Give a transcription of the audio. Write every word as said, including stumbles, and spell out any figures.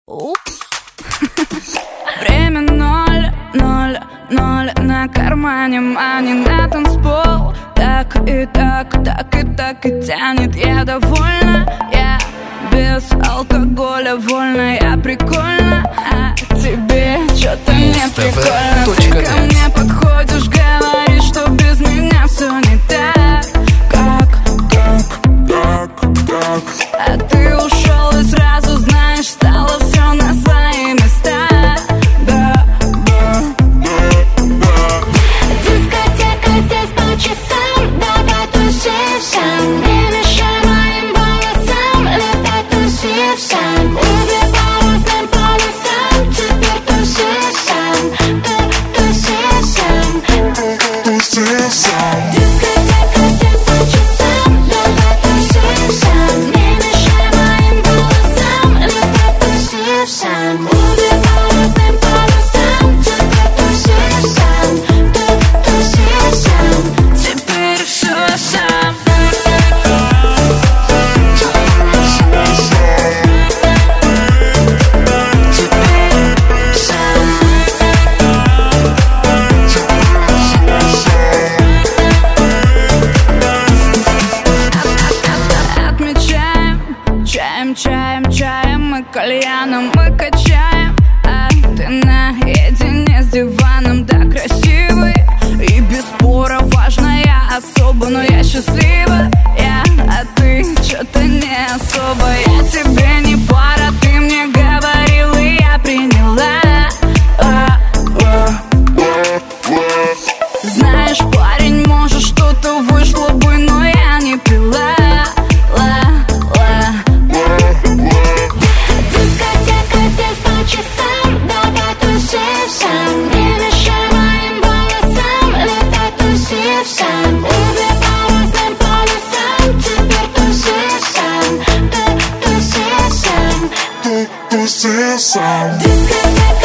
Упс. Время ноль, ноль, ноль на кармане, мани на танцпол. Так и так, так и так и тянет. Я довольна, я без алкоголя вольна. Я прикольна, а тебе что-то не прикольно. Ты ко мне подходишь, говоришь, что без меня все не так. Как, как, как, как? А ты ушел и сразу, знаешь, стало все на свои места. Да, да, да, да. Дискотека здесь по часам, давай тусим. Не мешай моим волосам, летай тусим сам. Люби по разным полюсам, теперь тусим сам. Тусим сам, тусим сам. Дискотека здесь по часам, давай тусим сам. Не мешай моим волосам, летай тусим сам. Люби по разным полюсам, теперь тусим сам. Тусим сам, теперь все сам. Чаем, чаем, чаем, мы кальяном, мы качаем. А ты наедине с диваном, да красивый. И без спора важно, я особо, но я счастлива. Я, а ты что-то не особо. Я тебе не пара, ты мне говорил, и я приняла. а, а, а, а. Знаешь, парень, может что-то вышло бы, но я не пила. Discotheque